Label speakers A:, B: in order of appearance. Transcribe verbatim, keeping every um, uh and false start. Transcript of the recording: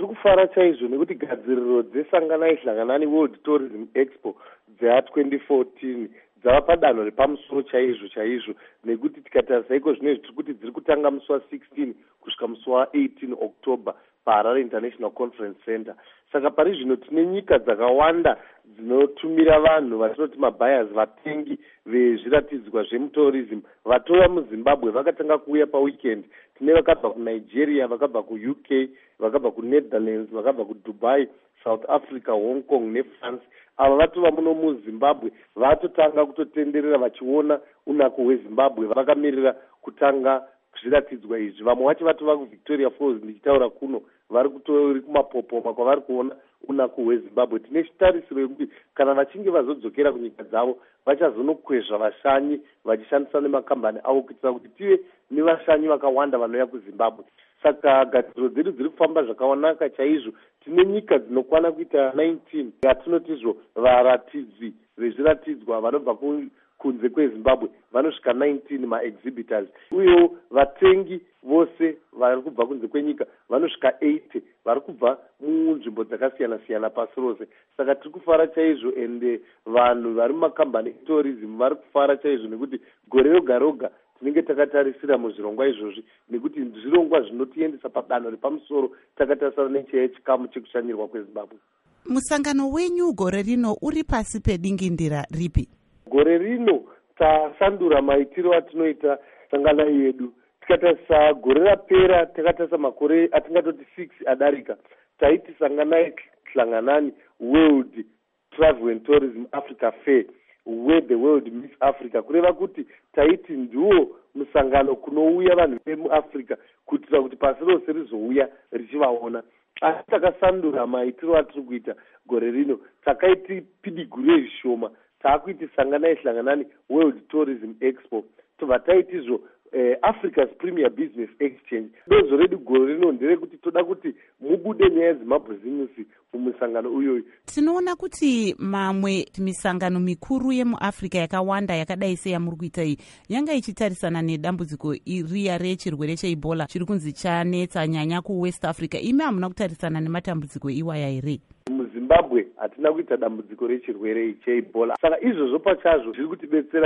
A: tiri kufara chaizvo nekuti gadziriro dzesanganai hlanganani World Tourism Expo dza twenty fourteen dzava padanho repamusoro chaizvo chaizvo, nekuti tikatarisa iko zvino tiri kuti dziri kutanga musi wa sixteen kusvika musi wa eighteen October paHarare International Conference Center. Saka pari zvino tine nyika dzakawanda dzinotumira vanhu vatinoti mabuyers, vatengi vezviratidzwa zvemutourism vatova muZimbabwe vakatanga kuuya paweekend. Tine vakabva kuNigeria, vakabva kuU K, vakabva kuNetherlands, vakabva kuDubai, South Africa, Hong Kong neFrance. Ava vatova muno muZimbabwe vatotanga kutotenderera vachiona unako hweZimbabwe, vakamirira kutanga zviratidzwa izvi. Vamwe vacho vatova kuVictoria Falls ndichitaura kuno, vari kutori kumapopoma kwavari kuona unako hweZimbabwe. Tine chitarisiro yekuti kana vachinge vazodzokera kunyika dzavo vachazonokwezva vashanyi vachishandisa nemakambani avo kuitira kuti tive nevashanyi vakawanda vanouya kuZimbabwe. Saka gadziriro dzedu dziri kufamba zvakaonaka chaizvo. Tine nyika dzinokwana kuita nineteen yatinotizvo varatidzi vezviratidzwa vanobva kunze kweZimbabwe vanosvika nineteen maexhibitors, uyewo vatengi vose vari kubva kunze kwenyika vanosvika eighty vari kubva munzvimbo dzakasiyana siyana pasi rose. Saka tiri kufara chaizvo, ende vanhu vari mumakambani etourism vari kufara chaizvo nekuti gore roga roga tinenge takatarisira muzvirongwa izvozvi, nekuti zvirongwa zvinotiendesa padanho repamusoro takatarisana nenyaya yechikamu chekushanyirwa kweZimbabwe.
B: Musangano wenyu gore rino uri pasi pedingindira ripi?
A: Gore rino tasandura maitiro atinoita sanganai yedu. Tikatarisa gore rapera takatarisa makore atingatoti six adarika, taiti sanganai hlanganani World Travel and Tourism Africa Fair, where the world meets Africa, kureva kuti taiti ndiwo musangano kunouya vanhu vemuAfrica kuitira kuti pasi rose rizouya richivaona. Asi takasandura maitiro atiri kuita gore rino, takaiti pidigure zvishoma, taakuiti sanganai hlanganani World Tourism Expo, tobva taitizvo eh, Africa's Premier Business Exchange. Dozo redu gore rino nderekuti toda kuti mubude nyaya dzemabhizimusi mumusangano uyoyo.
B: Tinoona kuti mamwe misangano mikuru yemuAfrica yakawanda yakadai seyamuri kuita iyi yanga ichitarisana nedambudziko riya rechirwere cheEbola chiri kunzi chanetsa nyanya kuWest Africa. Imi hamuna kutarisana nematambudziko iwaya here?
A: MuZimbabwe hatina kuita dambudziko rechirwere cheEbola, saka izvozvo pachazvo zviri kutibetsera